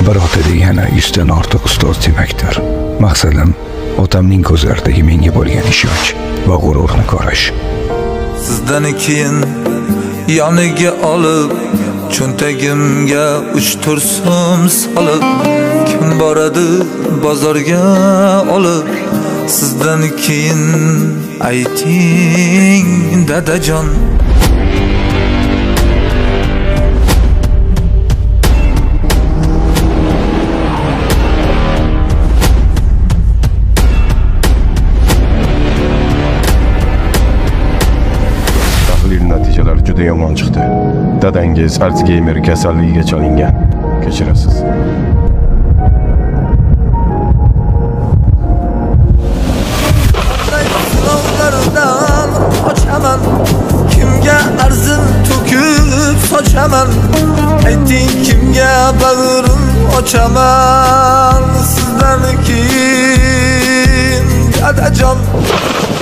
bir ota degani 100 dan ortiq ustoz demakdir. Maqsadim otamning ko'zlaridagi menga bo'lgan ishonch va g'ururni ko'rish. Sizdan keyin yoniga olib, cho'ntagimga 3-4 so'm solib, kim boradi bozorga olib, sizdan keyin ayting dadajon. Natijalar juda yomon chiqdi. Dadangiz Alzheimer kasalligiga chalingan. Kechirasiz. Sinovlardan ochaman, kimga arzim to'kib sochaman, ayting kimga bag'rim ochaman, sizdan keyin dadajon.